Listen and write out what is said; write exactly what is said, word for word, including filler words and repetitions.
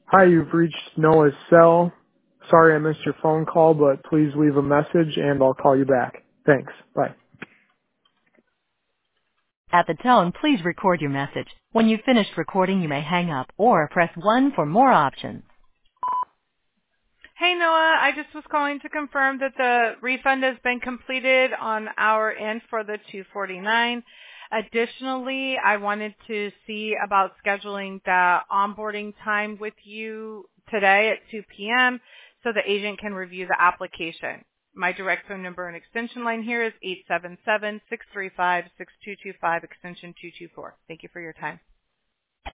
Hi, you've reached Noah's cell. Sorry I missed your phone call, but please leave a message and I'll call you back. Thanks. Bye. At the tone, please record your message. When you've finished recording, you may hang up or press one for more options. Hey, Noah. I just was calling to confirm that the refund has been completed on our end for the two forty-nine. Additionally, I wanted to see about scheduling the onboarding time with you today at two p.m. so the agent can review the application. My direct phone number and extension line here is eight seven seven, six three five, six two two five, extension two two four. Thank you for your time.